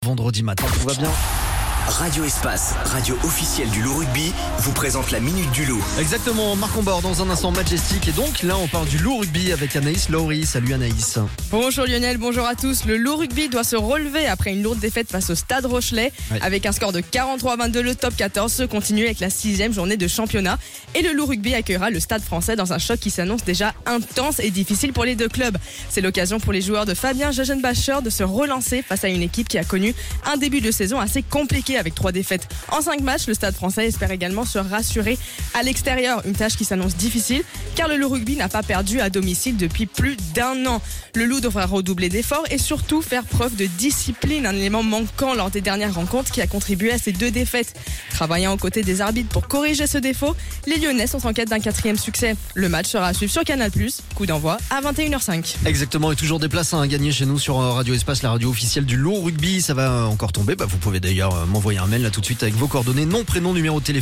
vendredi matin, tout va bien. Radio Espace, radio officielle du Loup Rugby, vous présente la Minute du Loup. Exactement, Marc Ambord dans un instant Majestic. Et donc là, on parle du Loup Rugby avec Anaïs Laurie. Salut Anaïs. Bonjour Lionel, bonjour à tous. Le Loup Rugby doit se relever après une lourde défaite face au Stade Rochelais. Ouais. Avec un score de 43-22, le top 14 se continue avec la 6e journée de championnat. Et le Loup Rugby accueillera le Stade Français dans un choc qui s'annonce déjà intense et difficile pour les deux clubs. C'est l'occasion pour les joueurs de Fabien Jagenbacher de se relancer face à une équipe qui a connu un début de saison assez compliqué avec 3 défaites en 5 matchs. Le Stade Français espère également se rassurer à l'extérieur, une tâche qui s'annonce difficile car le Loup Rugby n'a pas perdu à domicile depuis plus d'1 an. Le Loup devra redoubler d'efforts et surtout faire preuve de discipline, un élément manquant lors des dernières rencontres qui a contribué à ces 2 défaites. Travaillant aux côtés des arbitres pour corriger ce défaut, les Lyonnais sont en quête d'un 4e succès. Le match sera à suivre sur Canal+, coup d'envoi à 21h05. Exactement, et toujours des places à gagner chez nous sur Radio Espace, la radio officielle du Loup Rugby. Ça va encore tomber, vous pouvez d'ailleurs m'envoyer un mail là tout de suite avec vos coordonnées, nom, prénom, numéro de téléphone.